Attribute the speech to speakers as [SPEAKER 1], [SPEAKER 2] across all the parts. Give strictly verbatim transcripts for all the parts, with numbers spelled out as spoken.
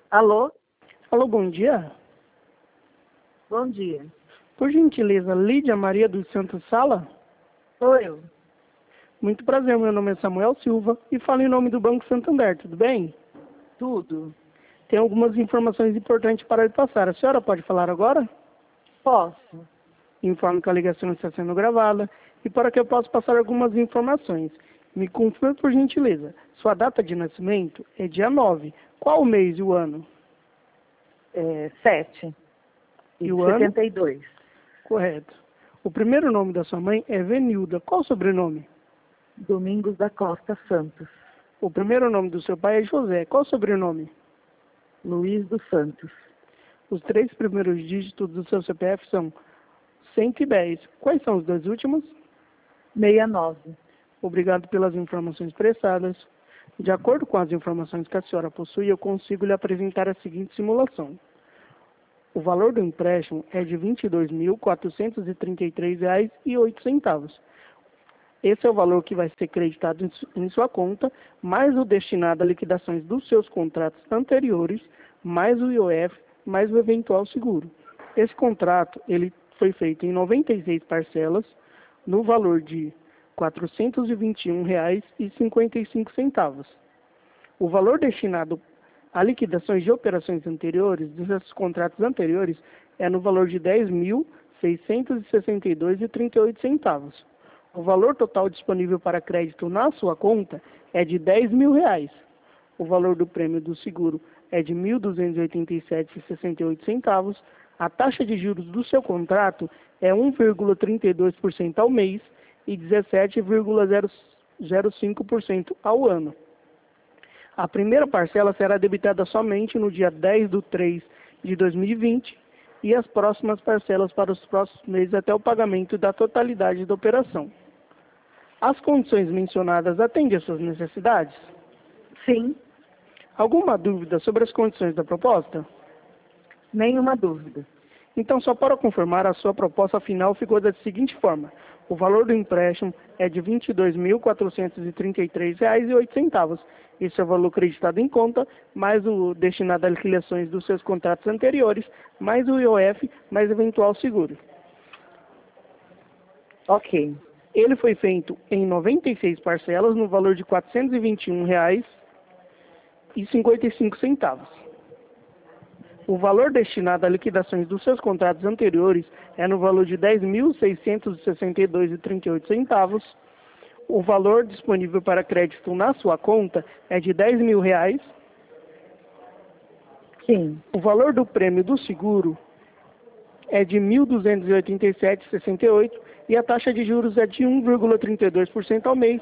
[SPEAKER 1] Alô?
[SPEAKER 2] Alô, bom dia.
[SPEAKER 1] Bom dia.
[SPEAKER 2] Por gentileza, Lídia Maria dos Santos Sala?
[SPEAKER 1] Sou eu.
[SPEAKER 2] Muito prazer, meu nome é Samuel Silva e falo em nome do Banco Santander, tudo bem?
[SPEAKER 1] Tudo.
[SPEAKER 2] Tem algumas informações importantes para lhe passar. A senhora pode falar agora?
[SPEAKER 1] Posso?
[SPEAKER 2] Informo que a ligação está sendo gravada e para que eu possa passar algumas informações. Me confirme, por gentileza, sua data de nascimento é dia nove. Qual o mês e o ano?
[SPEAKER 1] É, sete.
[SPEAKER 2] E
[SPEAKER 1] E
[SPEAKER 2] o ano?
[SPEAKER 1] setenta e dois.
[SPEAKER 2] Correto. O primeiro nome da sua mãe é Venilda. Qual o sobrenome?
[SPEAKER 1] Domingos da Costa Santos.
[SPEAKER 2] O primeiro nome do seu pai é José. Qual o sobrenome?
[SPEAKER 1] Luiz dos Santos.
[SPEAKER 2] Os três primeiros dígitos do seu C P F são cento e dez. Quais são os dois últimos?
[SPEAKER 1] sessenta e nove.
[SPEAKER 2] Obrigado pelas informações prestadas. De acordo com as informações que a senhora possui, eu consigo lhe apresentar a seguinte simulação. O valor do empréstimo é de vinte e dois mil, quatrocentos e trinta e três reais e oito centavos. Esse é o valor que vai ser creditado em su- em sua conta, mais o destinado a liquidações dos seus contratos anteriores, mais o I O F, mais o eventual seguro. Esse contrato ele foi feito em noventa e seis parcelas, no valor de quatrocentos e vinte e um reais e cinquenta e cinco centavos. O valor destinado a liquidações de operações anteriores, desses contratos anteriores, é no valor de dez mil, seiscentos e sessenta e dois reais e trinta e oito centavos. O valor total disponível para crédito na sua conta é de dez mil reais. O valor do prêmio do seguro é de mil duzentos e oitenta e sete reais e sessenta e oito centavos. A taxa de juros do seu contrato é um vírgula trinta e dois por cento ao mês e dezessete vírgula zero cinco por cento ao ano. A primeira parcela será debitada somente no dia dez de três de dois mil e vinte e as próximas parcelas para os próximos meses até o pagamento da totalidade da operação. As condições mencionadas atendem às suas necessidades?
[SPEAKER 1] Sim,
[SPEAKER 2] Alguma dúvida sobre as condições da proposta?
[SPEAKER 1] nenhuma dúvida.
[SPEAKER 2] Então, só para confirmar, a sua proposta final ficou da seguinte forma. O valor do empréstimo é de vinte e dois mil, quatrocentos e trinta e três reais e oito centavos. Esse é o valor creditado em conta, mais o destinado a liquidações dos seus contratos anteriores, mais o I O F, mais eventual seguro.
[SPEAKER 1] Ok.
[SPEAKER 2] Ele foi feito em noventa e seis parcelas, no valor de quatrocentos e vinte e um reais e cinquenta e cinco centavos. O valor destinado a liquidações dos seus contratos anteriores é no valor de dez mil, seiscentos e sessenta e dois reais e trinta e oito centavos. O valor disponível para crédito na sua conta é de dez mil reais.
[SPEAKER 1] Sim.
[SPEAKER 2] O valor do prêmio do seguro é de mil duzentos e oitenta e sete reais e sessenta e oito centavos e a taxa de juros é de um vírgula trinta e dois por cento ao mês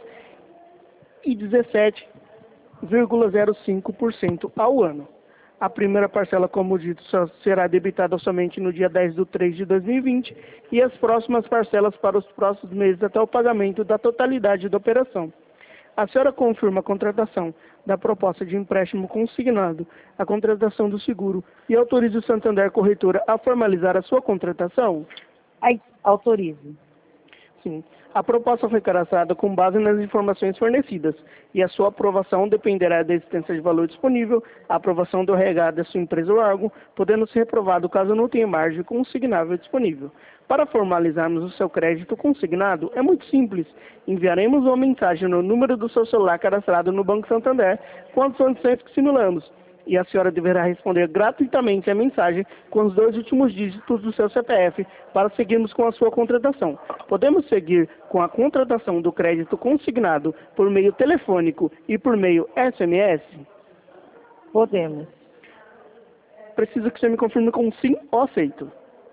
[SPEAKER 2] e dezessete vírgula zero cinco por cento ao ano. A primeira parcela, como dito, só será debitada somente no dia dez de três de dois mil e vinte e as próximas parcelas para os próximos meses até o pagamento da totalidade da operação. A senhora confirma a contratação da proposta de empréstimo consignado, a contratação do seguro e autoriza o Santander Corretora a formalizar a sua contratação?
[SPEAKER 1] Ai, autorize.
[SPEAKER 2] Sim. A proposta foi cadastrada com base nas informações fornecidas e a sua aprovação dependerá da existência de valor disponível, a aprovação do R H da sua empresa ou órgão, podendo ser reprovado caso não tenha margem consignável disponível. Para formalizarmos o seu crédito consignado, é muito simples. Enviaremos uma mensagem no número do seu celular cadastrado no Banco Santander com as condições que simulamos. E a senhora deverá responder gratuitamente a mensagem com os dois últimos dígitos do seu C P F para seguirmos com a sua contratação. Podemos seguir com a contratação do crédito consignado por meio telefônico e por meio S M S?
[SPEAKER 1] Podemos.
[SPEAKER 2] Preciso que você me confirme com sim ou aceito.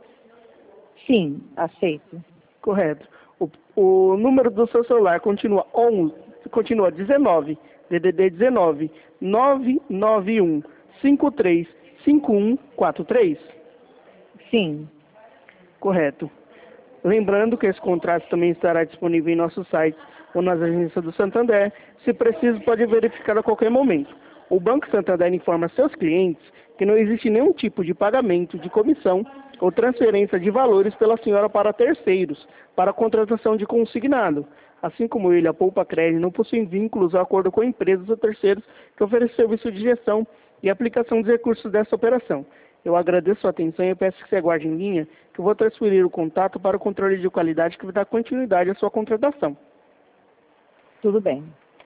[SPEAKER 1] Sim, aceito.
[SPEAKER 2] Correto. O, o número do seu celular continua onze, continua dezenove, D D D dezenove, nove nove um, cinco três cinco um quatro três?
[SPEAKER 1] Sim.
[SPEAKER 2] Correto. Lembrando que esse contrato também estará disponível em nosso site ou nas agências do Santander. Se preciso, pode verificar a qualquer momento. O Banco Santander informa seus clientes que não existe nenhum tipo de pagamento de comissão ou transferência de valores pela senhora para terceiros, para a contratação de consignado. Assim como ele, a Poupa Crédito não possui vínculos ou acordo com empresas ou terceiros que oferecem serviço de gestão e aplicação dos recursos dessa operação. Eu agradeço sua atenção e peço que você aguarde em linha, que eu vou transferir o contato para o controle de qualidade que vai dar continuidade à sua contratação.
[SPEAKER 1] Tudo bem.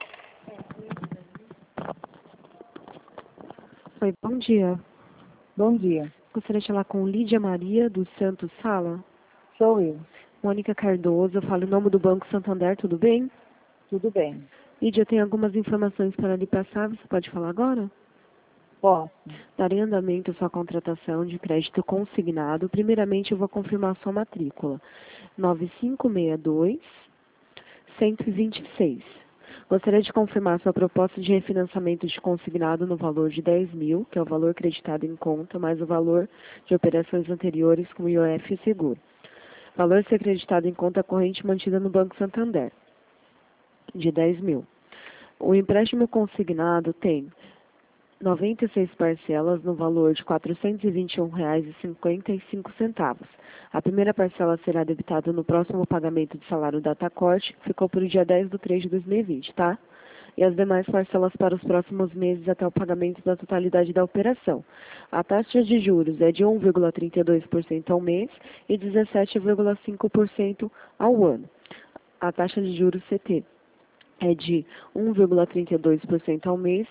[SPEAKER 3] Oi, bom dia.
[SPEAKER 1] Bom dia.
[SPEAKER 3] Gostaria de falar com Lídia Maria dos Santos Sala.
[SPEAKER 1] Sou eu.
[SPEAKER 3] Mônica Cardoso, eu falo em nome do Banco Santander, tudo bem?
[SPEAKER 1] Tudo bem.
[SPEAKER 3] Lídia, eu tenho algumas informações para lhe passar, você pode falar agora?
[SPEAKER 1] Posso.
[SPEAKER 3] Darei andamento à sua contratação de crédito consignado. Primeiramente, eu vou confirmar a sua matrícula. nove cinco seis dois, um dois seis. Gostaria de confirmar sua proposta de refinanciamento de consignado no valor de dez mil, que é o valor creditado em conta, mais o valor de operações anteriores com I O F e seguro. Valor a ser creditado em conta corrente mantida no Banco Santander, de dez mil. O empréstimo consignado tem noventa e seis parcelas no valor de quatrocentos e vinte e um reais e cinquenta e cinco centavos. A primeira parcela será debitada no próximo pagamento de salário datacorte, ficou para o dia dez de três de dois mil e vinte, tá? E as demais parcelas para os próximos meses até o pagamento da totalidade da operação. A taxa de juros é de um vírgula trinta e dois por cento ao mês e dezessete vírgula cinco por cento ao ano. A taxa de juros C T é de um vírgula trinta e dois por cento ao mês,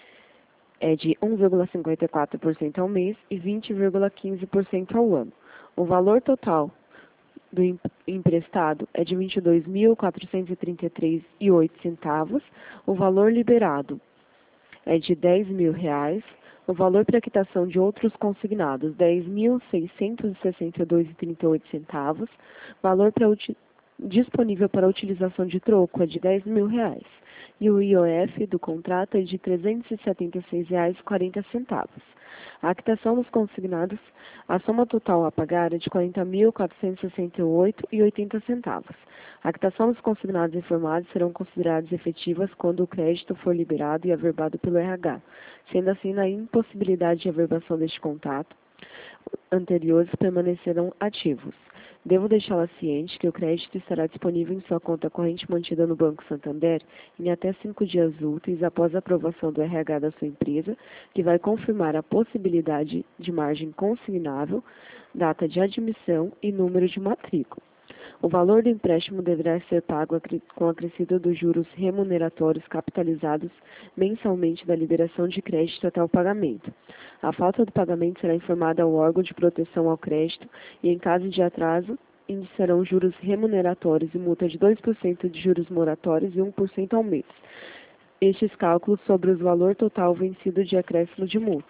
[SPEAKER 3] é de um vírgula cinquenta e quatro por cento ao mês e vinte vírgula quinze por cento ao ano. O valor total do emprestado é de vinte e dois mil, quatrocentos e trinta e três reais e oito centavos. O valor liberado é de dez mil reais. O valor para quitação de outros consignados, dez mil, seiscentos e sessenta e dois reais e trinta e oito centavos. Valor para disponível para utilização de troco é de dez mil reais. E o I O F do contrato é de trezentos e setenta e seis reais e quarenta centavos. A quitação dos consignados, a soma total a pagar é de quarenta mil, quatrocentos e sessenta e oito reais e oitenta centavos. A quitação dos consignados informados serão consideradas efetivas quando o crédito for liberado e averbado pelo R H. Sendo assim, na impossibilidade de averbação deste contato, anteriores permanecerão ativos. Devo deixá-la ciente que o crédito estará disponível em sua conta corrente mantida no Banco Santander em até cinco dias úteis após a aprovação do R H da sua empresa, que vai confirmar a possibilidade de margem consignável, data de admissão e número de matrícula. O valor do empréstimo deverá ser pago com a acrescida dos juros remuneratórios capitalizados mensalmente da liberação de crédito até o pagamento. A falta do pagamento será informada ao órgão de proteção ao crédito e, em caso de atraso, iniciarão juros remuneratórios e multa de dois por cento de juros moratórios e um por cento ao mês. Estes cálculos sobre o valor total vencido de acréscimo de multa.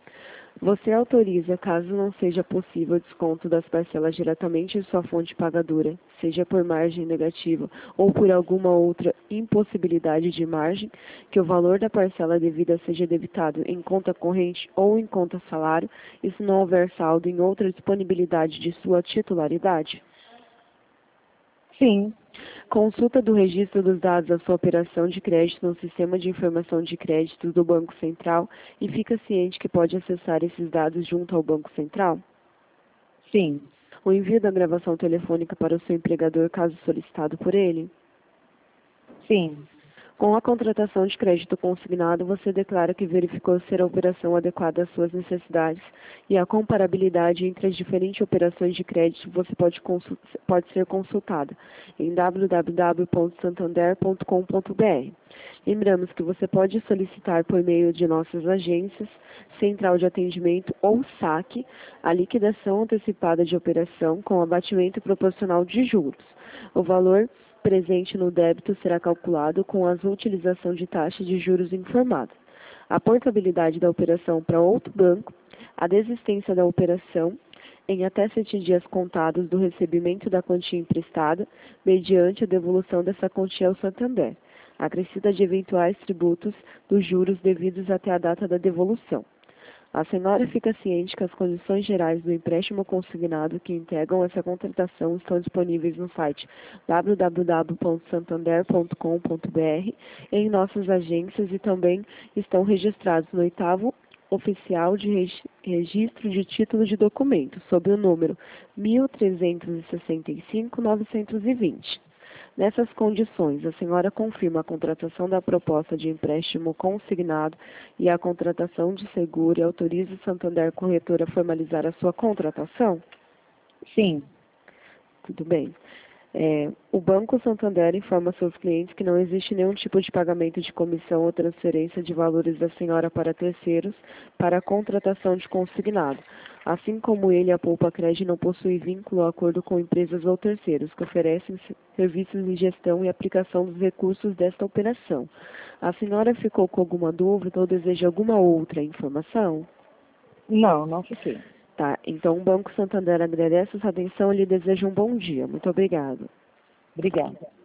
[SPEAKER 3] Você autoriza, caso não seja possível o desconto das parcelas diretamente em sua fonte pagadora, seja por margem negativa ou por alguma outra impossibilidade de margem, que o valor da parcela devida seja debitado em conta corrente ou em conta salário, e se não houver saldo em outra disponibilidade de sua titularidade?
[SPEAKER 1] Sim.
[SPEAKER 3] Consulta do registro dos dados da sua operação de crédito no Sistema de Informação de Créditos do Banco Central e fica ciente que pode acessar esses dados junto ao Banco Central?
[SPEAKER 1] Sim.
[SPEAKER 3] O envio da gravação telefônica para o seu empregador, caso solicitado por ele?
[SPEAKER 1] Sim.
[SPEAKER 3] Com a contratação de crédito consignado, você declara que verificou ser a operação adequada às suas necessidades e a comparabilidade entre as diferentes operações de crédito você pode, pode ser consultada em w w w ponto santander ponto com ponto b r. Lembramos que você pode solicitar por meio de nossas agências, Central de Atendimento ou saque, a liquidação antecipada de operação com abatimento proporcional de juros. O valor presente no débito será calculado com a utilização de taxa de juros informada. A portabilidade da operação para outro banco, a desistência da operação em até sete dias contados do recebimento da quantia emprestada, mediante a devolução dessa quantia ao Santander, acrescida de eventuais tributos dos juros devidos até a data da devolução. A senhora fica ciente que as condições gerais do empréstimo consignado que integram essa contratação estão disponíveis no site w w w ponto santander ponto com ponto b r, em nossas agências, e também estão registrados no oitavo Oficial de Registro de Título de Documento, sob o número mil trezentos e sessenta e cinco, novecentos e vinte. Nessas condições, a senhora confirma a contratação da proposta de empréstimo consignado e a contratação de seguro e autoriza o Santander Corretora a formalizar a sua contratação?
[SPEAKER 1] Sim.
[SPEAKER 3] Tudo bem. É, o Banco Santander informa seus clientes que não existe nenhum tipo de pagamento de comissão ou transferência de valores da senhora para terceiros para a contratação de consignado. Assim como ele, a Poupa Cred não possui vínculo ou acordo com empresas ou terceiros que oferecem serviços de gestão e aplicação dos recursos desta operação. A senhora ficou com alguma dúvida ou deseja alguma outra informação?
[SPEAKER 1] Não, não fiquei.
[SPEAKER 3] Tá, então o Banco Santander agradece a sua atenção e lhe deseja um bom dia. Muito obrigado.
[SPEAKER 1] Obrigada.